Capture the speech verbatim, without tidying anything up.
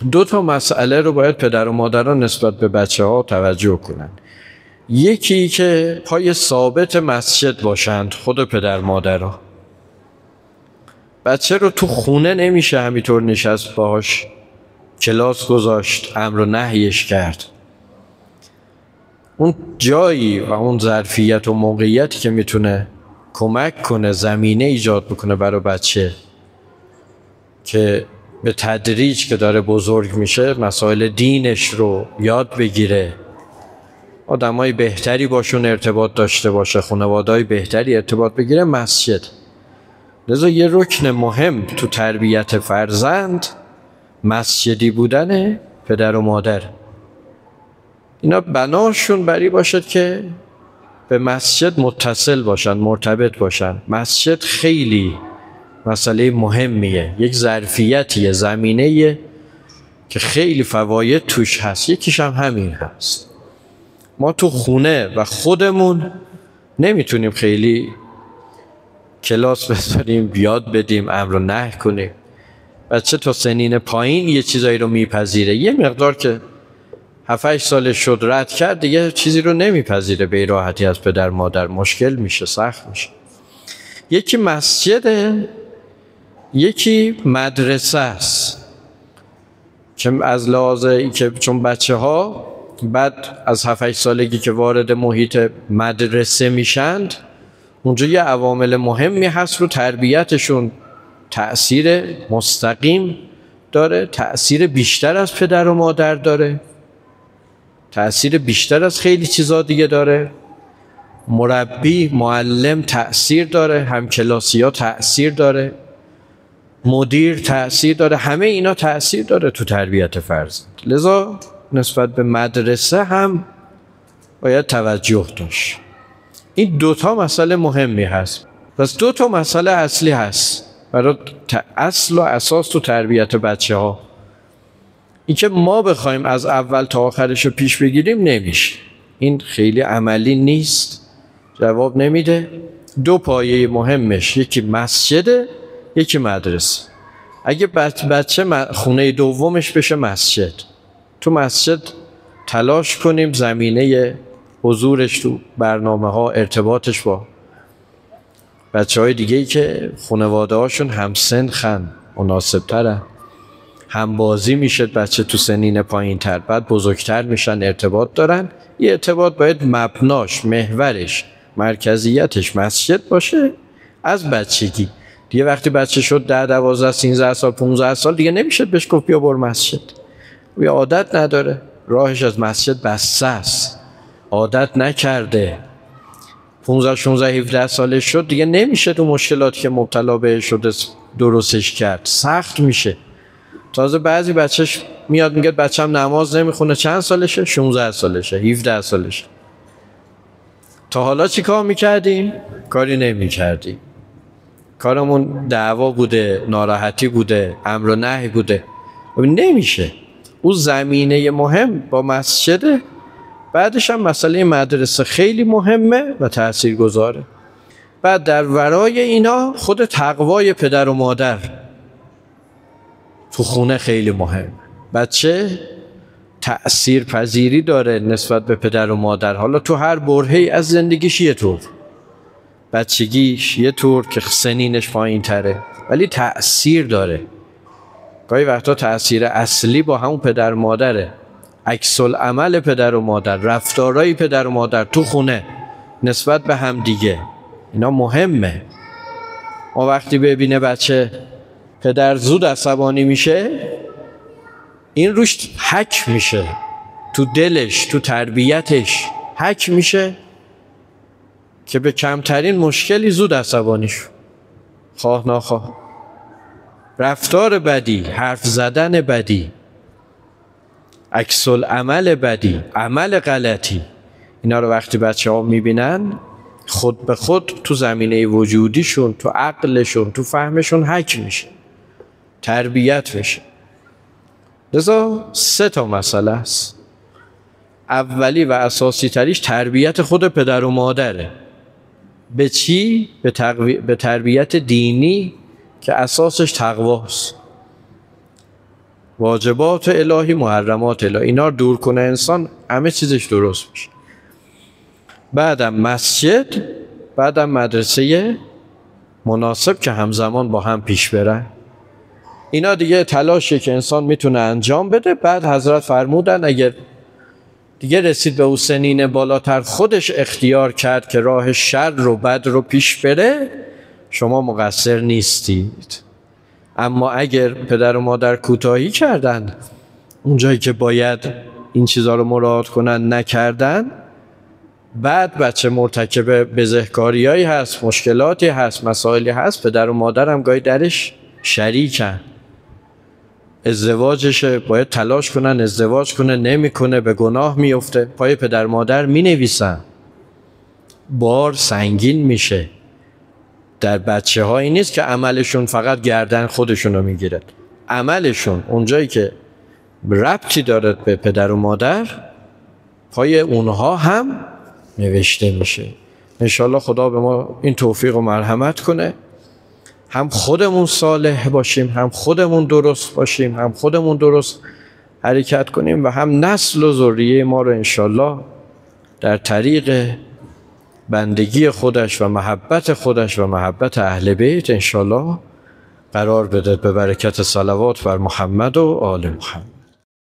دو تا مسئله رو باید پدر و مادران نسبت به بچه ها توجه کنن. یکی که پای ثابت مسجد باشند خود پدر مادرها. بچه رو تو خونه نمیشه همینطور نشست باهاش کلاس گذاشت، امر و نهیش کرد. اون جایی و اون ظرفیت و موقعیتی که میتونه کمک کنه، زمینه ایجاد بکنه برای بچه که به تدریج که داره بزرگ میشه مسائل دینش رو یاد بگیره، آدمای بهتری باشون ارتباط داشته باشه، خانواده‌های بهتری ارتباط بگیره، مسجد. لذا یه رکن مهم تو تربیت فرزند مسجدی بودن پدر و مادر. اینا بناشون بری باشد که به مسجد متصل باشن، مرتبط باشن. مسجد خیلی مسئله مهمیه، یک ظرفیتیه، زمینه‌ایه که خیلی فواید توش هست. یکیش هم همین هست. ما تو خونه و خودمون نمیتونیم خیلی کلاس بذاریم، یاد بدیم، امر و نهی کنیم. بچه تا سنین پایین یه چیزایی رو میپذیره، یه مقدار که هفت هشت سالش شد رد کرد دیگه چیزی رو نمیپذیره به راحتی از پدر مادر، مشکل میشه، سخت میشه. یکی مسجده، یکی مدرسه است که از لحاظه که چون بچه ها بعد از هفت هشت سالگی که وارد محیط مدرسه میشند، اونجا یه عوامل مهمی هست رو تربیتشون، تأثیر مستقیم داره، تأثیر بیشتر از پدر و مادر داره، تأثیر بیشتر از خیلی چیزا دیگه داره. مربی، معلم تأثیر داره، همکلاسی ها تأثیر داره، مدیر تأثیر داره، همه اینا تأثیر داره تو تربیت فرزند. لذا نسبت به مدرسه هم باید توجه داشت. این دوتا مسئله مهمی هست. پس دوتا مسئله اصلی هست برای اصل و اساس تو تربیت بچه ها. این که ما بخوایم از اول تا آخرش رو پیش بگیریم نمیشه، این خیلی عملی نیست، جواب نمیده. دو پایه مهمش، یکی مسجده، یکی مدرسه. اگه بچه خونه دومش بشه مسجد، تو مسجد تلاش کنیم زمینه حضورش تو برنامه ها، ارتباطش با بچه های دیگه‌ای که خانواده هاشون همسن خن مناسب تره، هم بازی میشه بچه تو سنین پایین تر، بعد بزرگتر میشن ارتباط دارن. یه ارتباط باید مبناش، محورش، مرکزیتش مسجد باشه از بچگی. دیگه وقتی بچه شد ده دوازده سینزده سال پونزده سال دیگه نمیشه بهش گفت بیا بر مسجد، یه عادت نداره، راهش از مسجد بسته است، عادت نکرده. پونزده شانزده هفده سالش شد دیگه نمیشه تو مشکلاتی که مبتلا بهش شده درستش کرد، سخت میشه. تازه بعضی بچهش میاد میگه بچه‌م نماز نمیخونه، چند سالشه؟ شانزده سالشه، هفده سالشه. تا حالا چی کار میکردیم؟ کاری نمیکردیم. کارمون دعوا بوده، ناراحتی بوده، امر و نهی بوده. نمیشه. اون زمینه مهم با مسجده، بعدش هم مسئله مدرسه خیلی مهمه و تاثیرگذاره. بعد در ورای اینا خود تقوای پدر و مادر تو خونه خیلی مهم. بچه تأثیر پذیری داره نسبت به پدر و مادر، حالا تو هر برهه‌ای از زندگیش یه طور، بچگیش یه طور که سنینش پایین تره، ولی تأثیر داره. گاهی وقتا تأثیر اصلی با همون پدر مادره، عکس العمل پدر و مادر، رفتارهای پدر و مادر تو خونه نسبت به هم دیگه، اینا مهمه. ما وقتی ببینه بچه پدر زود عصبانی میشه، این روش حک میشه، تو دلش، تو تربیتش حک میشه که به کمترین مشکلی زود عصبانی شو، خواه ناخواه. رفتار بدی، حرف زدن بدی، عکس العمل بدی، عمل غلطی، اینا رو وقتی بچه ها میبینن خود به خود تو زمینه وجودیشون، تو عقلشون، تو فهمشون حک میشه، تربیت بشه. لذا سه تا مسئله است. اولی و اساسی تریش تربیت خود پدر و مادره. به چی؟ به, تقوی... به تربیت دینی که اساسش تقواست. واجبات الهی، محرمات الهی، اینا رو دور کنه انسان، همه چیزش درست میشه. بعدم مسجد، بعدم مدرسه مناسب که همزمان با هم پیش برن. اینا دیگه تلاشی که انسان میتونه انجام بده. بعد حضرت فرمودن اگر دیگه رسید به اون سنین بالاتر، خودش اختیار کرد که راه شر رو بد رو پیش بره، شما مقصر نیستید. اما اگر پدر و مادر کوتاهی کردن، اونجایی که باید این چیزها رو مراعات کنن نکردن، بعد بچه مرتکب بزهکاریایی هست، مشکلاتی هست، مسائلی هست، پدر و مادر هم گاهی درش شریکن. ازدواجش باید تلاش کنن ازدواج کنه، نمیکنه، به گناه میفته، پای پدر مادر مینویسن، بار سنگین میشه. در بچه هایی نیست که عملشون فقط گردن خودشونو میگیره، عملشون اونجایی که ربطی دارد به پدر و مادر، پای اونها هم نوشته میشه. انشالله خدا به ما این توفیق و مرحمت کنه، هم خودمون صالح باشیم، هم خودمون درست باشیم، هم خودمون درست حرکت کنیم و هم نسل و ذریه ما رو انشالله در طریق بندگی خودش و محبت خودش و محبت اهل بیت انشالله قرار بده، به برکت صلوات بر محمد و آل محمد.